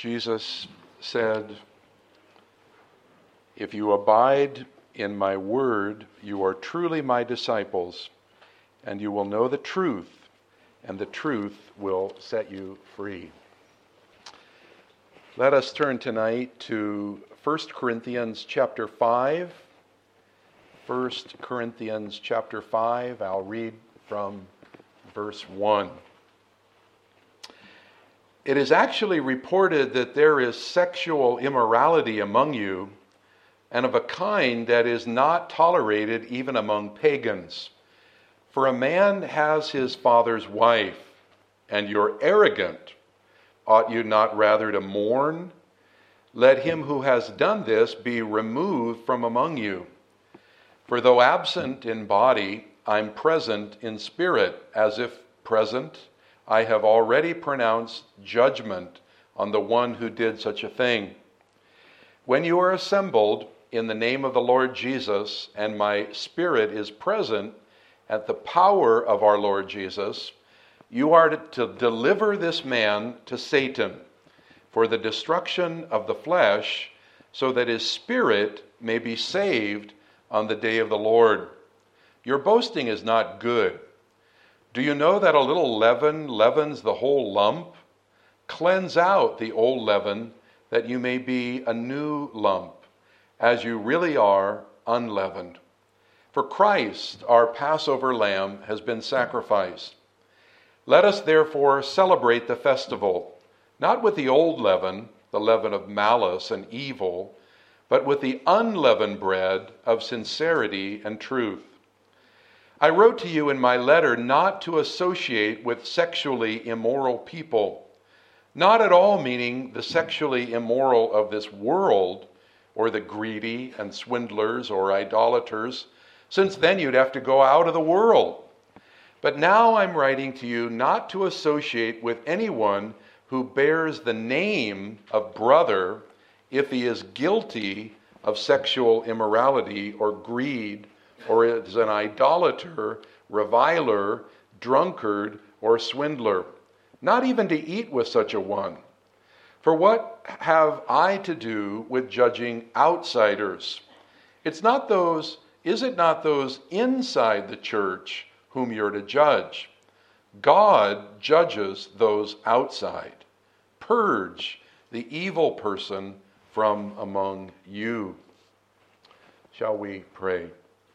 Jesus said, "If you abide in my word, you are truly my disciples, and you will know the truth, and the truth will set you free." Let us turn tonight to 1 Corinthians chapter 5. 1 Corinthians chapter 5, I'll read from verse 1. It is actually reported that there is sexual immorality among you, and of a kind that is not tolerated even among pagans. For a man has his father's wife, and you're arrogant. Ought you not rather to mourn? Let him who has done this be removed from among you. For though absent in body, I'm present in spirit, as if present. I have already pronounced judgment on the one who did such a thing. When you are assembled in the name of the Lord Jesus, and my spirit is present at the power of our Lord Jesus, you are to deliver this man to Satan for the destruction of the flesh, so that his spirit may be saved on the day of the Lord. Your boasting is not good. Do you know that a little leaven leavens the whole lump? Cleanse out the old leaven, that you may be a new lump, as you really are unleavened. For Christ, our Passover lamb, has been sacrificed. Let us therefore celebrate the festival, not with the old leaven, the leaven of malice and evil, but with the unleavened bread of sincerity and truth. I wrote to you in my letter not to associate with sexually immoral people, not at all meaning the sexually immoral of this world, or the greedy and swindlers or idolaters, since then you'd have to go out of the world. But now I'm writing to you not to associate with anyone who bears the name of brother if he is guilty of sexual immorality or greed, or is an idolater, reviler, drunkard, or swindler, not even to eat with such a one. For what have I to do with judging outsiders? Is it not those inside the church whom you're to judge? God judges those outside. Purge the evil person from among you. Shall we pray?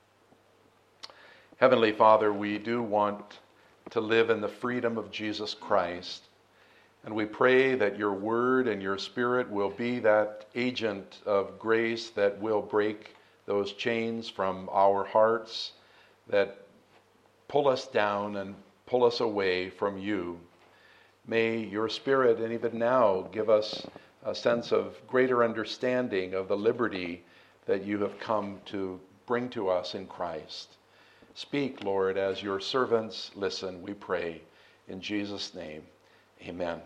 Heavenly Father, we do want to live in the freedom of Jesus Christ, and we pray that your word and your spirit will be that agent of grace that will break those chains from our hearts that pull us down and pull us away from you. May your spirit, and even now, give us a sense of greater understanding of the liberty that you have come to bring to us in Christ. Speak, Lord, as your servants listen, we pray. In Jesus' name, amen.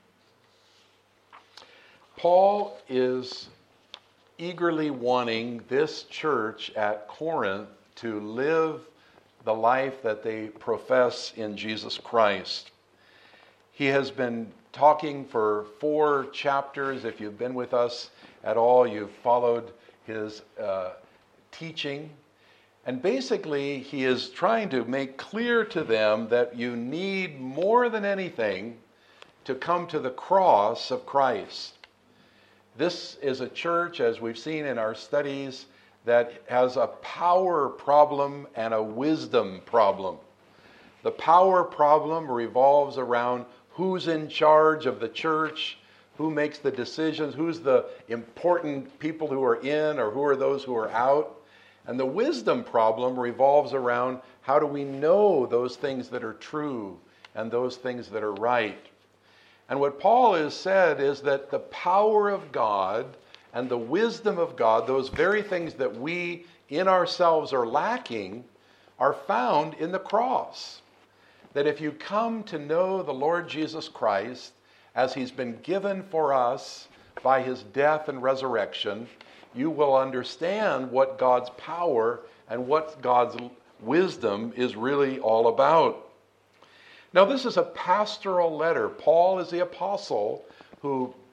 Paul is eagerly wanting this church at Corinth to live the life that they profess in Jesus Christ. He has been talking for 4 chapters. If you've been with us at all, you've followed his teaching. And basically, he is trying to make clear to them that you need more than anything to come to the cross of Christ. This is a church, as we've seen in our studies, that has a power problem and a wisdom problem. The power problem revolves around who's in charge of the church, who makes the decisions, who's the important people who are in or who are those who are out. And the wisdom problem revolves around how do we know those things that are true and those things that are right. And what Paul has said is that the power of God and the wisdom of God, those very things that we in ourselves are lacking, are found in the cross. That if you come to know the Lord Jesus Christ as he's been given for us by his death and resurrection, you will understand what God's power and what God's wisdom is really all about. Now, this is a pastoral letter. Paul is the apostle who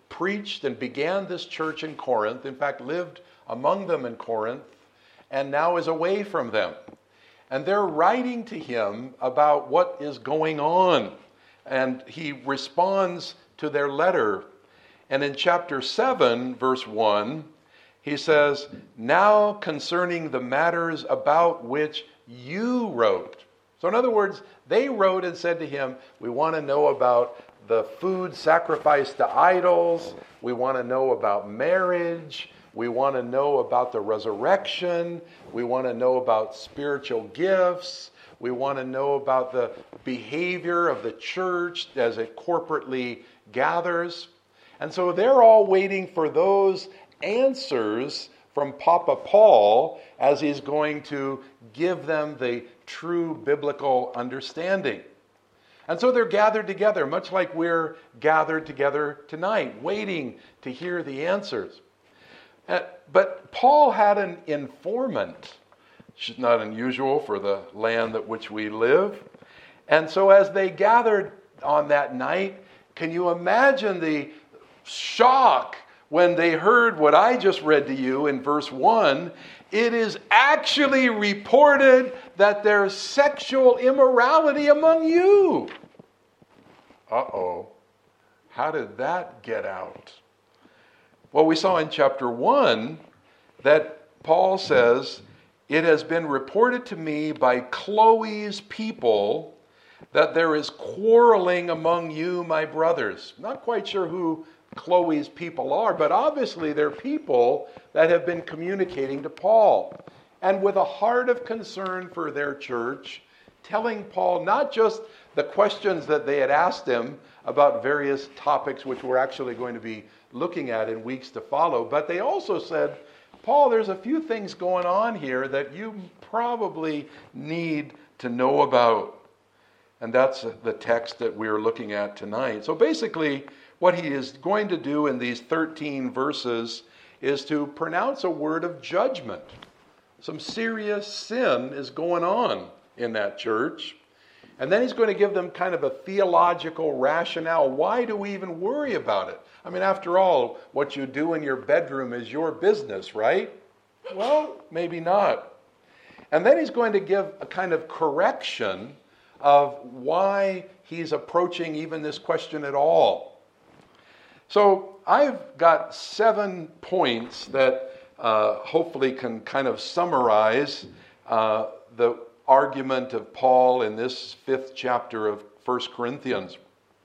preached and began this church in Corinth, in fact, lived among them in Corinth, and now is away from them. And they're writing to him about what is going on. And he responds to their letter. And in chapter 7, verse 1, he says, "Now concerning the matters about which you wrote." So in other words, they wrote and said to him, "We want to know about the food sacrificed to idols. We want to know about marriage. We want to know about the resurrection. We want to know about spiritual gifts. We want to know about the behavior of the church as it corporately gathers." And so they're all waiting for those answers from Papa Paul as he's going to give them the true biblical understanding. And so they're gathered together, much like we're gathered together tonight, waiting to hear the answers. But Paul had an informant, which is not unusual for the land at which we live. And so as they gathered on that night, can you imagine the shock when they heard what I just read to you in verse 1? It is actually reported that there's sexual immorality among you. Uh-oh. How did that get out? Well, we saw in chapter 1 that Paul says, "It has been reported to me by Chloe's people that there is quarreling among you, my brothers." Not quite sure who Chloe's people are, but obviously they're people that have been communicating to Paul. And with a heart of concern for their church, telling Paul not just the questions that they had asked him about various topics which we're actually going to be looking at in weeks to follow, but they also said, "Paul, there's a few things going on here that you probably need to know about." And that's the text that we're looking at tonight. So basically, what he is going to do in these 13 verses is to pronounce a word of judgment. Some serious sin is going on in that church. And then he's going to give them kind of a theological rationale. Why do we even worry about it? I mean, after all, what you do in your bedroom is your business, right? Well, maybe not. And then he's going to give a kind of correction of why he's approaching even this question at all. So I've got 7 points that hopefully can kind of summarize the argument of Paul in this 5th chapter of 1 Corinthians.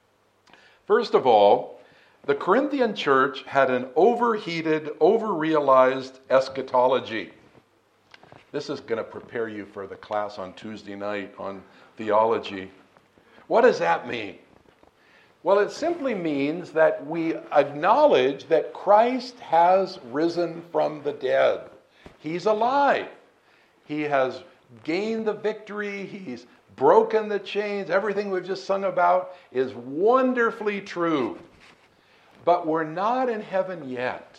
First of all, the Corinthian church had an overheated, overrealized eschatology. This is going to prepare you for the class on Tuesday night on theology. What does that mean? Well, it simply means that we acknowledge that Christ has risen from the dead. He's alive. He has gained the victory. He's broken the chains. Everything we've just sung about is wonderfully true. But we're not in heaven yet.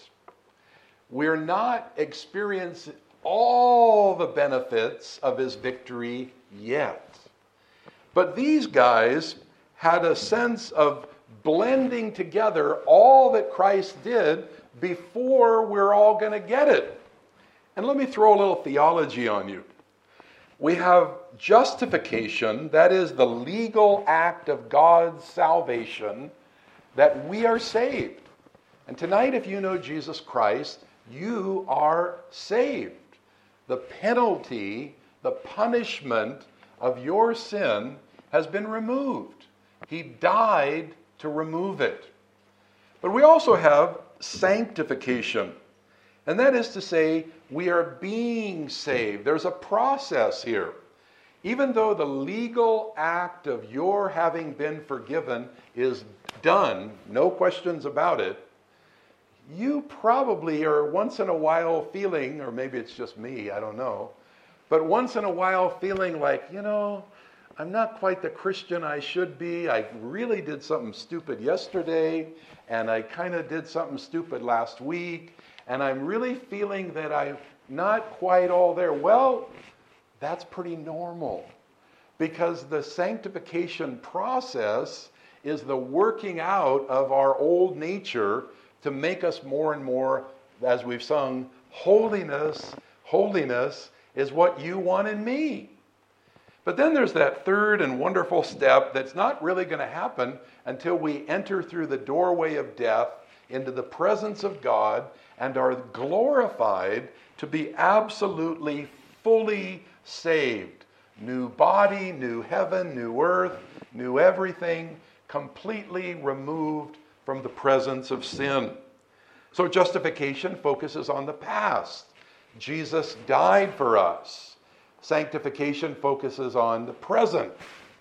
We're not experiencing all the benefits of his victory yet. But these guys had a sense of blending together all that Christ did before we're all going to get it. And let me throw a little theology on you. We have justification, that is the legal act of God's salvation, that we are saved. And tonight, if you know Jesus Christ, you are saved. The penalty, the punishment of your sin has been removed. He died to remove it. But we also have sanctification. And that is to say, we are being saved. There's a process here. Even though the legal act of your having been forgiven is done, no questions about it, you probably are once in a while feeling, or maybe it's just me, I don't know, but once in a while feeling like, I'm not quite the Christian I should be. I really did something stupid yesterday, and I kind of did something stupid last week, and I'm really feeling that I'm not quite all there. Well, that's pretty normal, because the sanctification process is the working out of our old nature to make us more and more, as we've sung, holiness, holiness is what you want in me. But then there's that third and wonderful step that's not really going to happen until we enter through the doorway of death into the presence of God and are glorified to be absolutely, fully saved. New body, new heaven, new earth, new everything, completely removed from the presence of sin. So justification focuses on the past. Jesus died for us. Sanctification focuses on the present.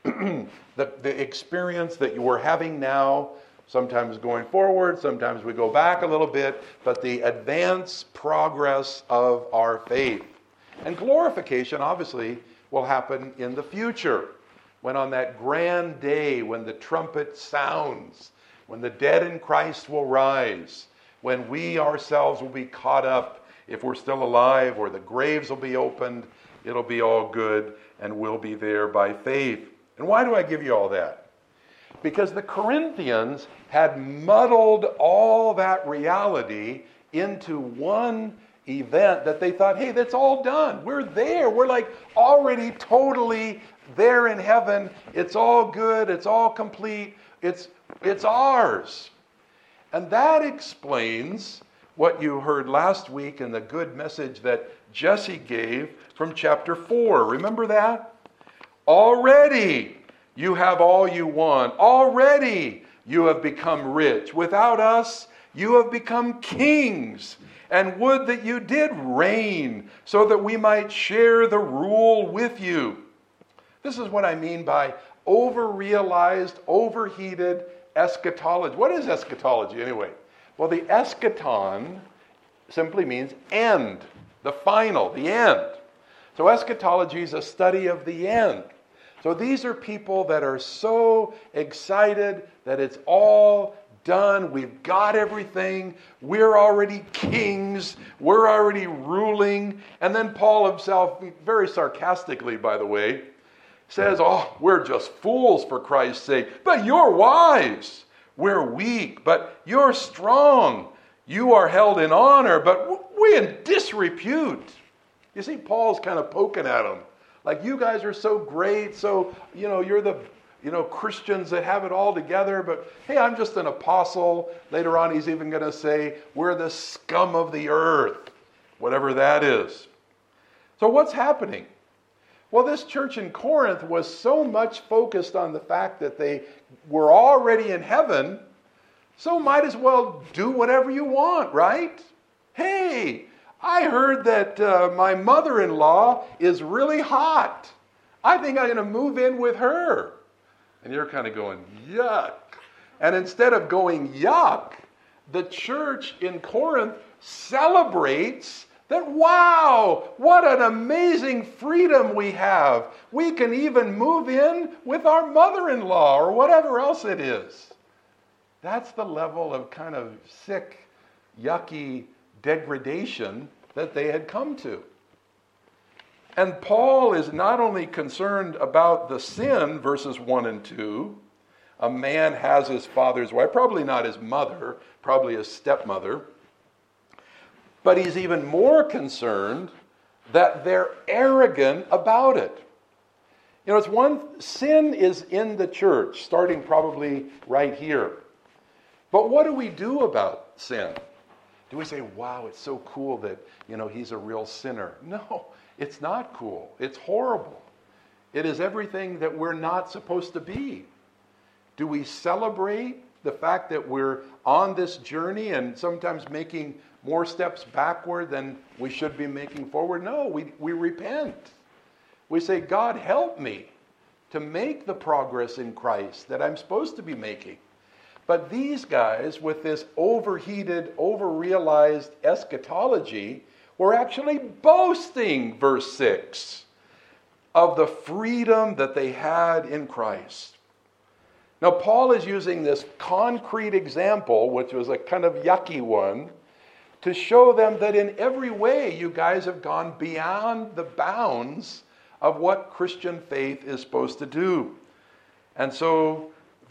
the experience that you are having now, sometimes going forward, sometimes we go back a little bit, but the advance progress of our faith. And glorification, obviously, will happen in the future, when on that grand day, when the trumpet sounds, when the dead in Christ will rise, when we ourselves will be caught up, if we're still alive, or the graves will be opened, it'll be all good, and we'll be there by faith. And why do I give you all that? Because the Corinthians had muddled all that reality into one event that they thought, hey, that's all done. We're there. We're like already totally there in heaven. It's all good. It's all complete. It's ours. And that explains what you heard last week in the good message that Jesse gave from chapter 4. Remember that? Already you have all you want. Already you have become rich. Without us, you have become kings. And would that you did reign, so that we might share the rule with you. This is what I mean by over-realized, overheated eschatology. What is eschatology anyway? Well, the eschaton simply means end, the final, the end. So eschatology is a study of the end. So these are people that are so excited that it's all done. We've got everything. We're already kings. We're already ruling. And then Paul himself, very sarcastically, by the way, says, oh, we're just fools for Christ's sake. But you're wise. We're weak, but you're strong. You are held in honor, but we're in disrepute. You see, Paul's kind of poking at them. Like, you guys are so great, so, you're the, Christians that have it all together, but hey, I'm just an apostle. Later on, he's even going to say, we're the scum of the earth, whatever that is. So what's happening? Well, this church in Corinth was so much focused on the fact that they were already in heaven, so might as well do whatever you want, right? Hey, I heard that my mother-in-law is really hot. I think I'm going to move in with her. And you're kind of going, yuck. And instead of going, yuck, the church in Corinth celebrates that, wow, what an amazing freedom we have. We can even move in with our mother-in-law or whatever else it is. That's the level of kind of sick, yucky degradation that they had come to. And Paul is not only concerned about the sin, verses 1 and 2. A man has his father's wife, probably not his mother, probably his stepmother. But he's even more concerned that they're arrogant about it. It's sin is in the church, starting probably right here. But what do we do about sin? Do we say, wow, it's so cool that, he's a real sinner? No, it's not cool. It's horrible. It is everything that we're not supposed to be. Do we celebrate the fact that we're on this journey and sometimes making more steps backward than we should be making forward? No, we repent. We say, God, help me to make the progress in Christ that I'm supposed to be making. But these guys, with this overheated, over-realized eschatology, were actually boasting, verse 6, of the freedom that they had in Christ. Now, Paul is using this concrete example, which was a kind of yucky one, to show them that in every way you guys have gone beyond the bounds of what Christian faith is supposed to do. And so they've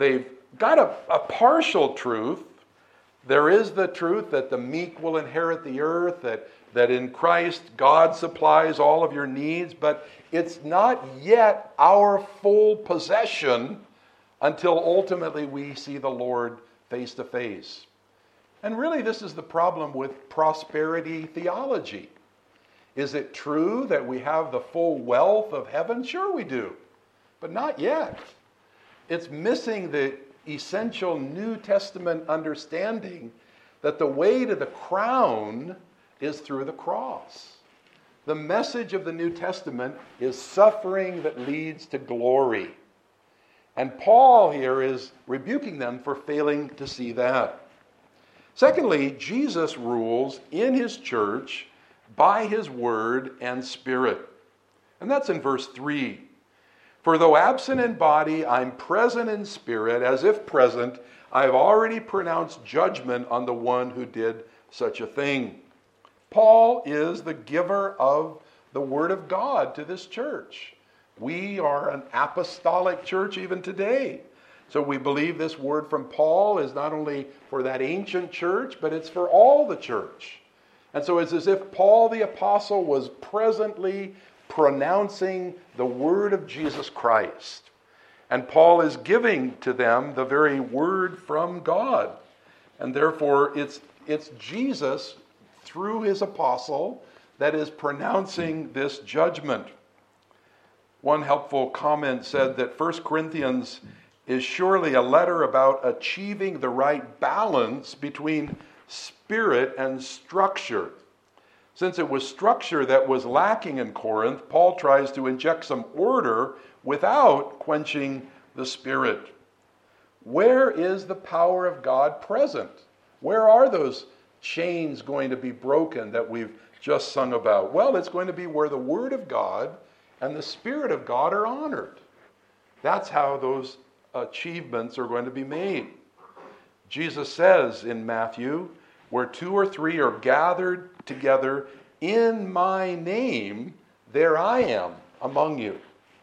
got a partial truth. There is the truth that the meek will inherit the earth, that in Christ God supplies all of your needs, but it's not yet our full possession until ultimately we see the Lord face to face. And really, this is the problem with prosperity theology. Is it true that we have the full wealth of heaven? Sure we do, but not yet. It's missing the essential New Testament understanding that the way to the crown is through the cross. The message of the New Testament is suffering that leads to glory. And Paul here is rebuking them for failing to see that. Secondly, Jesus rules in his church by his word and spirit. And that's in verse 3. For though absent in body, I'm present in spirit, as if present, I've already pronounced judgment on the one who did such a thing. Paul is the giver of the word of God to this church. We are an apostolic church even today. So we believe this word from Paul is not only for that ancient church, but it's for all the church. And so it's as if Paul the apostle was presently pronouncing the word of Jesus Christ. And Paul is giving to them the very word from God. And therefore it's Jesus through his apostle that is pronouncing this judgment. One helpful comment said that 1 Corinthians is surely a letter about achieving the right balance between spirit and structure. Since it was structure that was lacking in Corinth, Paul tries to inject some order without quenching the spirit. Where is the power of God present? Where are those chains going to be broken that we've just sung about? Well, it's going to be where the Word of God and the Spirit of God are honored. That's how those achievements are going to be made. Jesus says in Matthew, where 2 or 3 are gathered together in my name, there I am among you.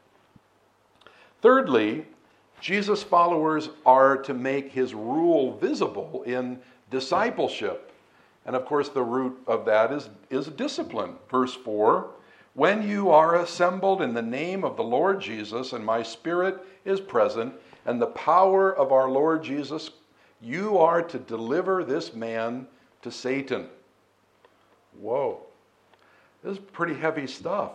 Thirdly, Jesus' followers are to make his rule visible in discipleship. And of course, the root of that is discipline. Verse 4, when you are assembled in the name of the Lord Jesus, and my spirit is present, and the power of our Lord Jesus, you are to deliver this man to Satan. Whoa. This is pretty heavy stuff.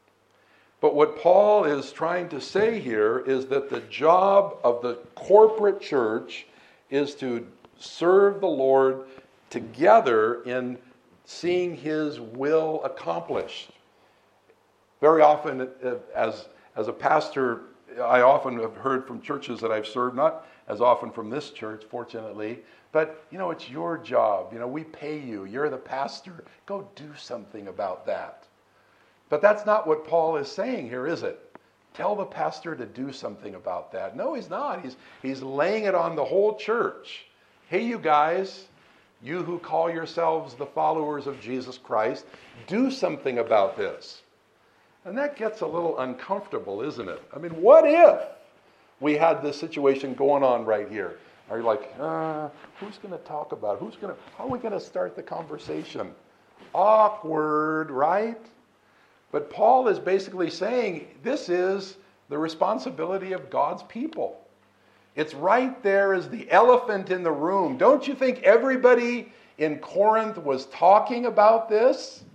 But what Paul is trying to say here is that the job of the corporate church is to serve the Lord together in seeing his will accomplished. Very often, as a pastor, I often have heard from churches that I've served, not as often from this church, fortunately, but, it's your job. We pay you. You're the pastor. Go do something about that. But that's not what Paul is saying here, is it? Tell the pastor to do something about that. No, he's not. He's laying it on the whole church. Hey, you guys, you who call yourselves the followers of Jesus Christ, do something about this. And that gets a little uncomfortable, isn't it? I mean, what if we had this situation going on right here? Are you like, who's going to talk about it? How are we going to start the conversation? Awkward, right? But Paul is basically saying this is the responsibility of God's people. It's right there as the elephant in the room. Don't you think everybody in Corinth was talking about this?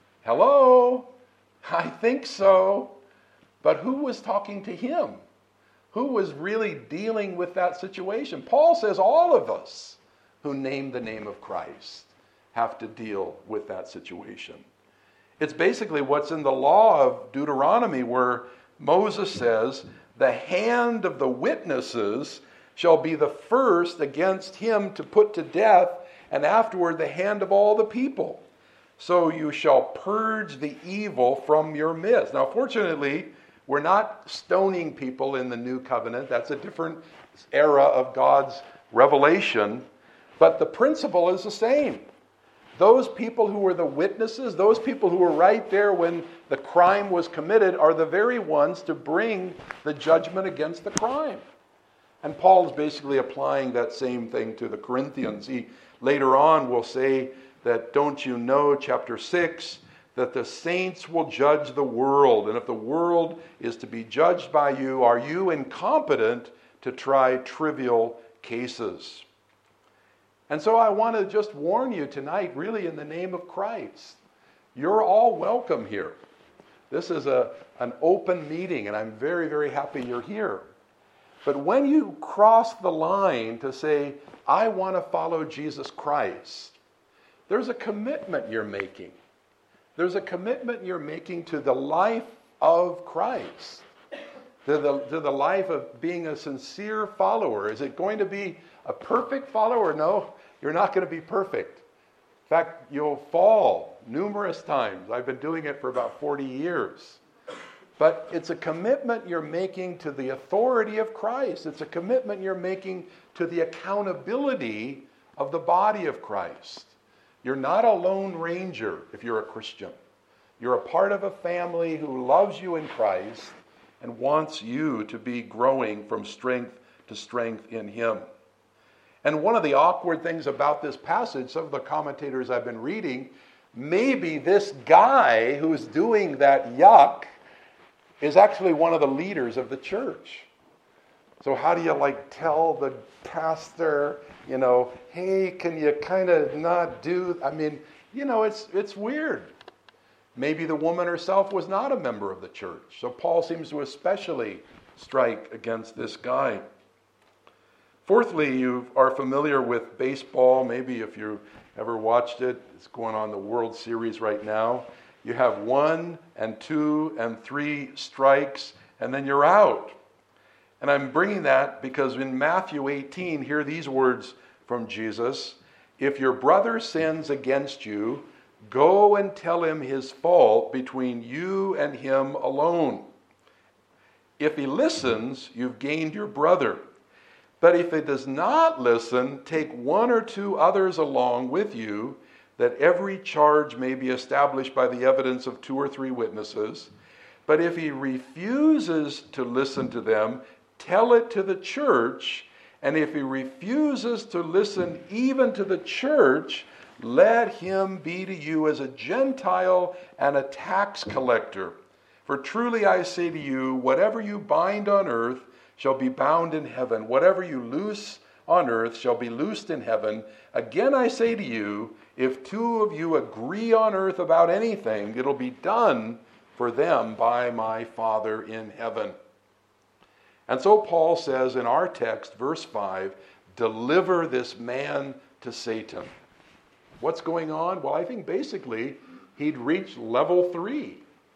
Hello? I think so. But who was talking to him? Who was really dealing with that situation? Paul says all of us who name the name of Christ have to deal with that situation. It's basically what's in the law of Deuteronomy, where Moses says, the hand of the witnesses shall be the first against him to put to death, and afterward the hand of all the people. So you shall purge the evil from your midst. Now, fortunately, we're not stoning people in the new covenant. That's a different era of God's revelation. But the principle is the same. Those people who were the witnesses, those people who were right there when the crime was committed, are the very ones to bring the judgment against the crime. And Paul is basically applying that same thing to the Corinthians. He later on will say that, don't you know, chapter 6, that the saints will judge the world. And if the world is to be judged by you, are you incompetent to try trivial cases? And so I want to just warn you tonight, really in the name of Christ. You're all welcome here. This is an open meeting, and I'm very, very happy you're here. But when you cross the line to say, I want to follow Jesus Christ, there's a commitment you're making. There's a commitment you're making to the life of Christ, to the life of being a sincere follower. Is it going to be a perfect follower? No, you're not going to be perfect. In fact, you'll fall numerous times. I've been doing it for about 40 years. But it's a commitment you're making to the authority of Christ. It's a commitment you're making to the accountability of the body of Christ. You're not a lone ranger if you're a Christian. You're a part of a family who loves you in Christ and wants you to be growing from strength to strength in Him. And one of the awkward things about this passage, some of the commentators I've been reading, maybe this guy who's doing that yuck is actually one of the leaders of the church. So how do you tell the pastor, hey, can you kind of not do, it's weird. Maybe the woman herself was not a member of the church. So Paul seems to especially strike against this guy. Fourthly, you are familiar with baseball. Maybe if you ever watched it, it's going on the World Series right now. You have 1 and 2 and 3 strikes, and then you're out. And I'm bringing that because in Matthew 18, hear these words from Jesus. If your brother sins against you, go and tell him his fault between you and him alone. If he listens, you've gained your brother. But if he does not listen, take 1 or 2 others along with you, that every charge may be established by the evidence of 2 or 3 witnesses. But if he refuses to listen to them, tell it to the church. And if he refuses to listen even to the church, let him be to you as a Gentile and a tax collector. For truly I say to you, whatever you bind on earth shall be bound in heaven. Whatever you loose on earth shall be loosed in heaven. Again I say to you, if 2 of you agree on earth about anything, it'll be done for them by my Father in heaven. And so Paul says in our text, verse 5, deliver this man to Satan. What's going on? Well, I think basically he'd reached level 3.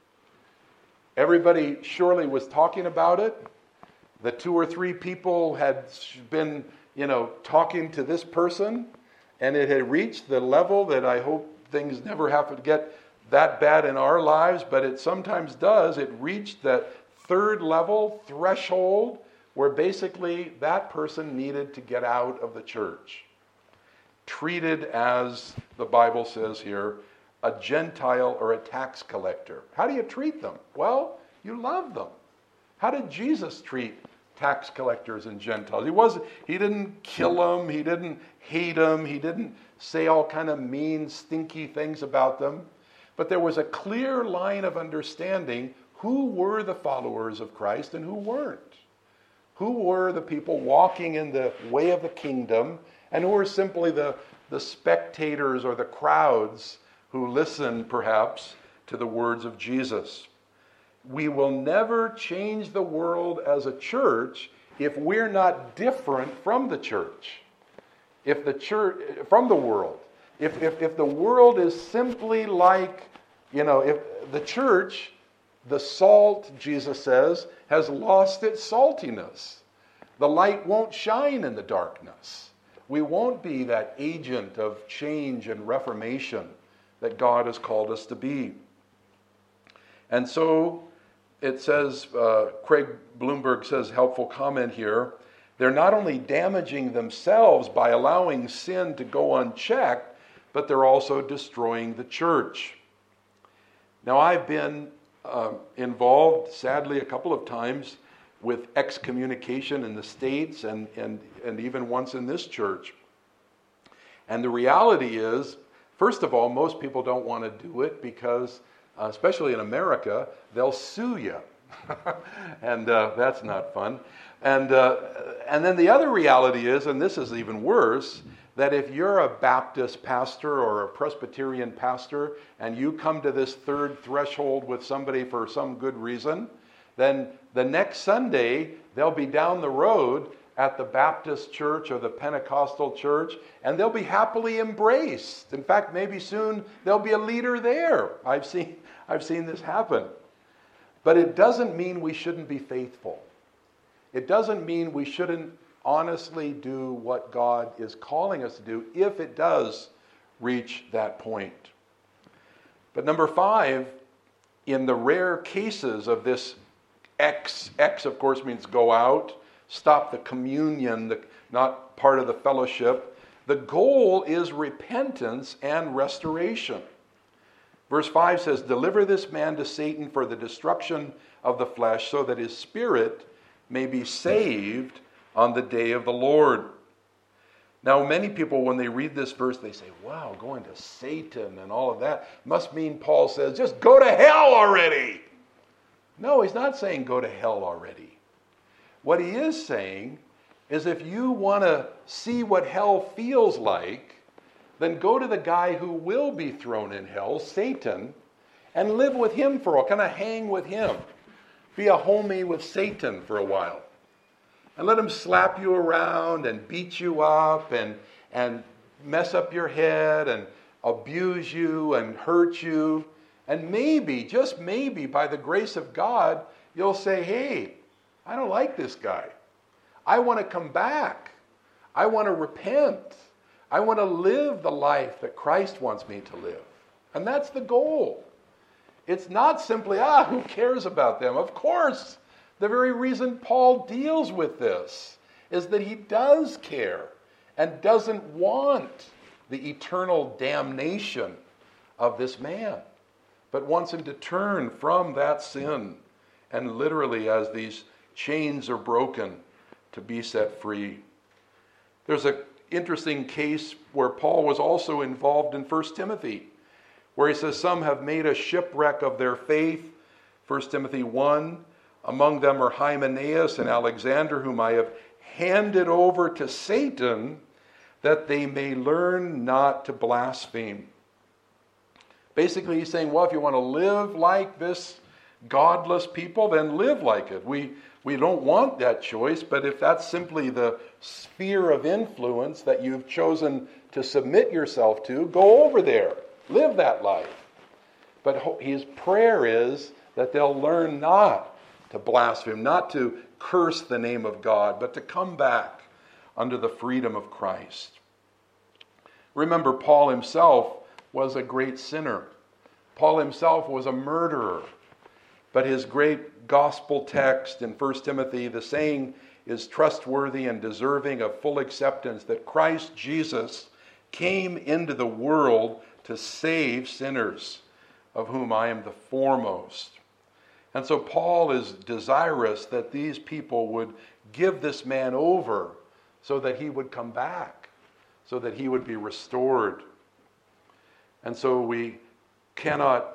Everybody surely was talking about it. The 2 or 3 people had been, talking to this person, and it had reached the level that I hope things never have to get that bad in our lives, but it sometimes does. It reached that 3rd level threshold where basically that person needed to get out of the church. Treated as, the Bible says here, a Gentile or a tax collector. How do you treat them? Well, you love them. How did Jesus treat tax collectors and Gentiles? He didn't kill them, he didn't hate them, he didn't say all kind of mean, stinky things about them. But there was a clear line of understanding who were the followers of Christ and who weren't. Who were the people walking in the way of the kingdom, and who were simply the spectators or the crowds who listened, perhaps, to the words of Jesus. We will never change the world as a church if we're not different from the church. If the church, from the world. If the world is simply like, if the church, the salt, Jesus says, has lost its saltiness. The light won't shine in the darkness. We won't be that agent of change and reformation that God has called us to be. And so it says, Craig Bloomberg says, helpful comment here, they're not only damaging themselves by allowing sin to go unchecked, but they're also destroying the church. Now, I've been involved, sadly, a couple of times with excommunication in the States and even once in this church. And the reality is, first of all, most people don't want to do it because, especially in America, they'll sue you. And that's not fun. And then the other reality is, and this is even worse, that if you're a Baptist pastor or a Presbyterian pastor and you come to this third threshold with somebody for some good reason, then the next Sunday they'll be down the road at the Baptist church or the Pentecostal church, and they'll be happily embraced. In fact, maybe soon there'll be a leader there. I've seen this happen. But it doesn't mean we shouldn't be faithful. It doesn't mean we shouldn't honestly do what God is calling us to do if it does reach that point. But number 5, in the rare cases of this X of course means go out, stop the communion, not part of the fellowship. The goal is repentance and restoration. Verse 5 says, deliver this man to Satan for the destruction of the flesh, so that his spirit may be saved on the day of the Lord. Now, many people, when they read this verse, they say, wow, going to Satan and all of that must mean Paul says, just go to hell already. No, he's not saying go to hell already. What he is saying is if you want to see what hell feels like, then go to the guy who will be thrown in hell, Satan, and live with him for a while, kind of hang with him. Be a homie with Satan for a while. And let him slap you around and beat you up and mess up your head and abuse you and hurt you. And maybe, just maybe, by the grace of God, you'll say, hey, I don't like this guy. I want to come back. I want to repent. I want to live the life that Christ wants me to live. And that's the goal. It's not simply, who cares about them? Of course, the very reason Paul deals with this is that he does care and doesn't want the eternal damnation of this man, but wants him to turn from that sin and literally, as these chains are broken, to be set free. There's an interesting case where Paul was also involved in 1 Timothy, where he says, some have made a shipwreck of their faith. 1 Timothy 1, among them are Hymenaeus and Alexander, whom I have handed over to Satan, that they may learn not to blaspheme. Basically, he's saying, well, if you want to live like this godless people, then live like it. We don't want that choice, but if that's simply the sphere of influence that you've chosen to submit yourself to, go over there. Live that life. But his prayer is that they'll learn not to blaspheme, not to curse the name of God, but to come back under the freedom of Christ. Remember, Paul himself was a great sinner. Paul himself was a murderer. But his great gospel text in 1 Timothy, the saying is trustworthy and deserving of full acceptance, that Christ Jesus came into the world to save sinners, of whom I am the foremost. And so Paul is desirous that these people would give this man over so that he would come back, so that he would be restored. And so we cannot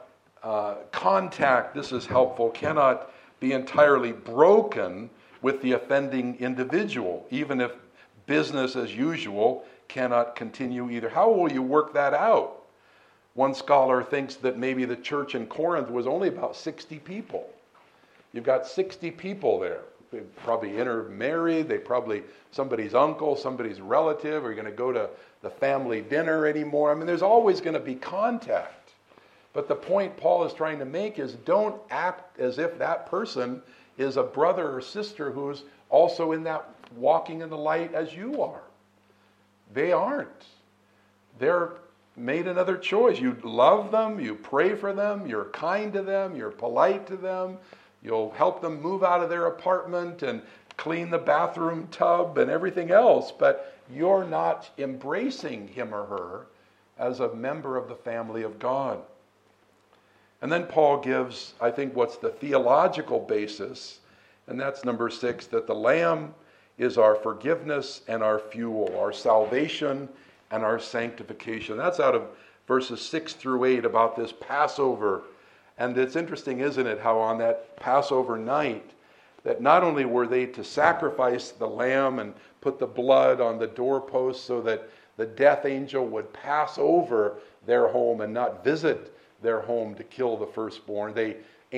contact, this is helpful, cannot be entirely broken with the offending individual, even if business as usual cannot continue either. How will you work that out? One scholar thinks that maybe the church in Corinth was only about 60 people. You've got 60 people there. They probably intermarried, they probably somebody's uncle, somebody's relative. Are you going to go to the family dinner anymore? I mean, there's always going to be contact. But the point Paul is trying to make is don't act as if that person is a brother or sister who's also in that walking in the light as you are. They aren't. They're made another choice. You love them, you pray for them, you're kind to them, you're polite to them, you'll help them move out of their apartment and clean the bathroom tub and everything else, but you're not embracing him or her as a member of the family of God. And then Paul gives, I think, what's the theological basis, And that's number 6, that the Lamb is our forgiveness and our fuel, our salvation and our sanctification. That's out of verses 6 through 8 about this Passover. And it's interesting, isn't it, how on that Passover night, that not only were they to sacrifice the lamb and put the blood on the doorpost so that the death angel would pass over their home and not visit their home to kill the firstborn. They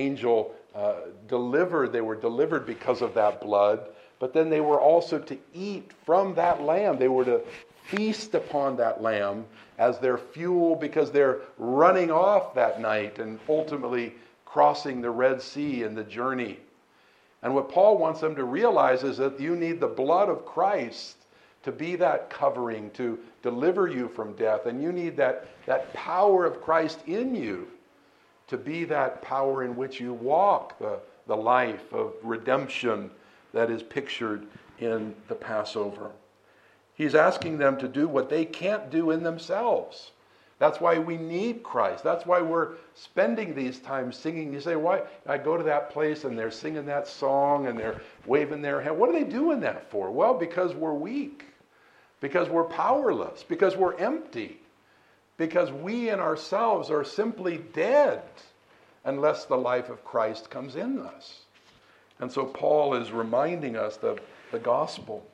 were delivered because of that blood, but then they were also to eat from that lamb. They were to feast upon that lamb as their fuel because they're running off that night and ultimately crossing the Red Sea in the journey. And what Paul wants them to realize is that you need the blood of Christ to be that covering, to deliver you from death. And you need that power of Christ in you to be that power in which you walk the life of redemption that is pictured in the Passover. He's asking them to do what they can't do in themselves. That's why we need Christ. That's why we're spending these times singing. You say, why? I go to that place and they're singing that song and they're waving their hand. What are they doing that for? Well, because we're weak, because we're powerless, because we're empty, because we in ourselves are simply dead unless the life of Christ comes in us. And so Paul is reminding us of the gospel.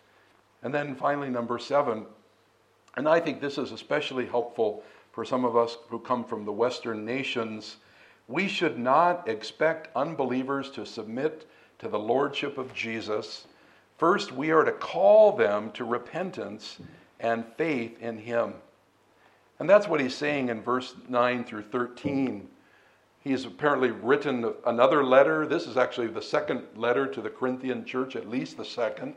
And then finally, number 7, and I think this is especially helpful for some of us who come from the Western nations. We should not expect unbelievers to submit to the lordship of Jesus. First, we are to call them to repentance and faith in him. And that's what he's saying in verse 9 through 13. He's apparently written another letter. This is actually the second letter to the Corinthian church, at least the second.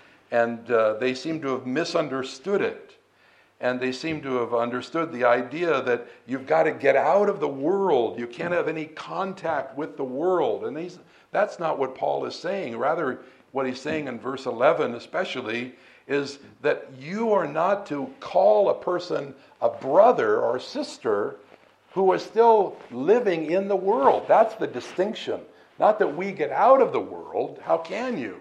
And they seem to have misunderstood it. And they seem to have understood the idea that you've got to get out of the world. You can't have any contact with the world. And that's not what Paul is saying. Rather, what he's saying in verse 11 especially is that you are not to call a person a brother or sister who is still living in the world. That's the distinction. Not that we get out of the world. How can you?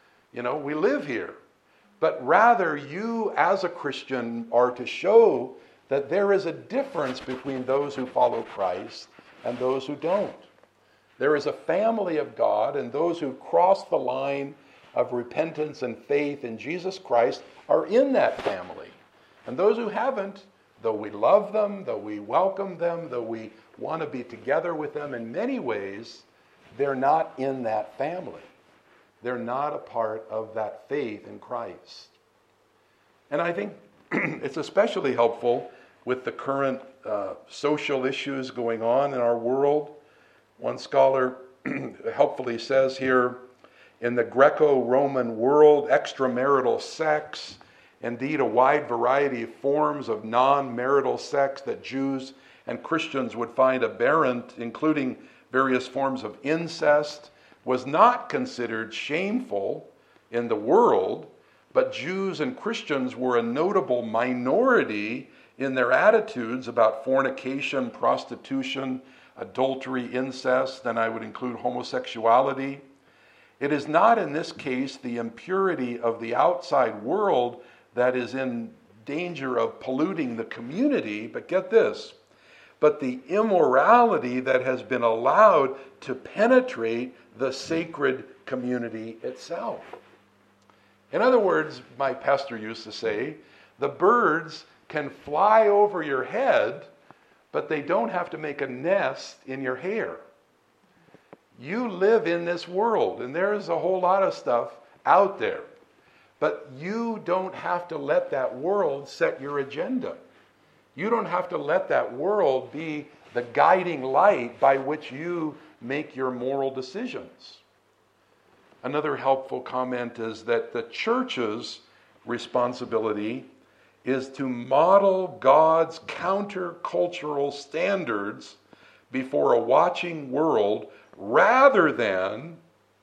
We live here. But rather, you as a Christian are to show that there is a difference between those who follow Christ and those who don't. There is a family of God, and those who cross the line of repentance and faith in Jesus Christ are in that family. And those who haven't, though we love them, though we welcome them, though we want to be together with them in many ways, they're not in that family. They're not a part of that faith in Christ. And I think it's especially helpful with the current social issues going on in our world. One scholar helpfully says here, in the Greco-Roman world, extramarital sex, indeed a wide variety of forms of non-marital sex that Jews and Christians would find aberrant, including various forms of incest, was not considered shameful in the world, but Jews and Christians were a notable minority in their attitudes about fornication, prostitution, adultery, incest, and I would include homosexuality. It is not in this case the impurity of the outside world that is in danger of polluting the community, but get this, but the immorality that has been allowed to penetrate the sacred community itself. In other words, my pastor used to say, the birds can fly over your head, but they don't have to make a nest in your hair. You live in this world, and there's a whole lot of stuff out there. But you don't have to let that world set your agenda. You don't have to let that world be the guiding light by which you make your moral decisions. Another helpful comment is that the church's responsibility is to model God's countercultural standards before a watching world rather than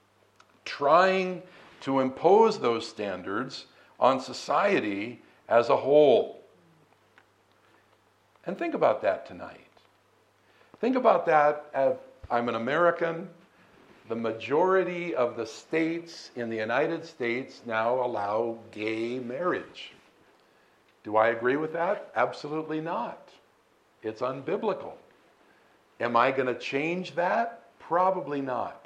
trying to impose those standards on society as a whole. And think about that tonight. Think about that as I'm an American. the majority of the states in the United States now allow gay marriage. Do I agree with that? Absolutely not. It's unbiblical. Am I going to change that? Probably not.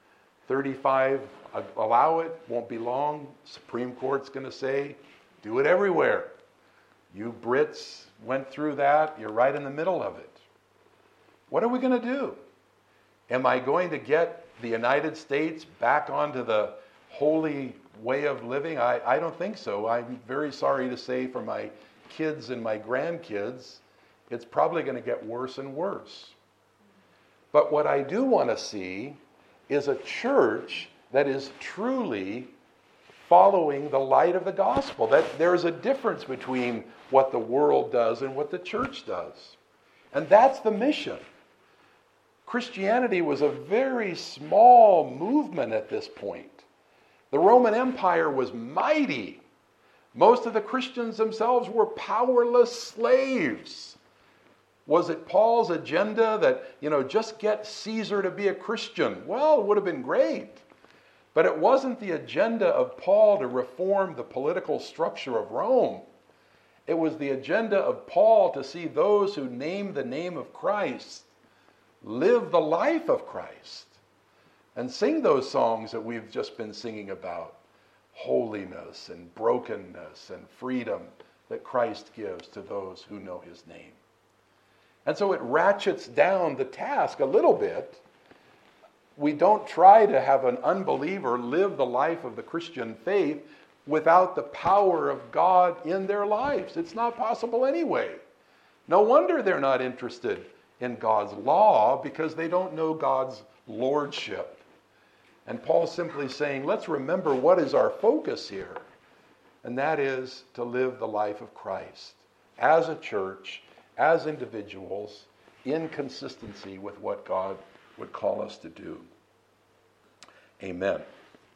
35, allow it, won't be long. Supreme Court's going to say, do it everywhere. You Brits went through that. You're right in the middle of it. What are we going to do? Am I going to get the United States back onto the holy way of living? I don't think so. I'm very sorry to say for my kids and my grandkids, it's probably going to get worse and worse. But what I do want to see is a church that is truly following the light of the gospel. That there's a difference between what the world does and what the church does. And that's the mission. Christianity was a very small movement at this point. The Roman Empire was mighty. Most of the Christians themselves were powerless slaves. Was it Paul's agenda that, just get Caesar to be a Christian? Well, it would have been great. But it wasn't the agenda of Paul to reform the political structure of Rome. It was the agenda of Paul to see those who name the name of Christ live the life of Christ and sing those songs that we've just been singing about. Holiness and brokenness and freedom that Christ gives to those who know his name. And so it ratchets down the task a little bit. We don't try to have an unbeliever live the life of the Christian faith without the power of God in their lives. It's not possible anyway. No wonder they're not interested in God's law, because they don't know God's lordship. And Paul's simply saying, let's remember what is our focus here. And that is to live the life of Christ as a church, as individuals, in consistency with what God would call us to do. Amen.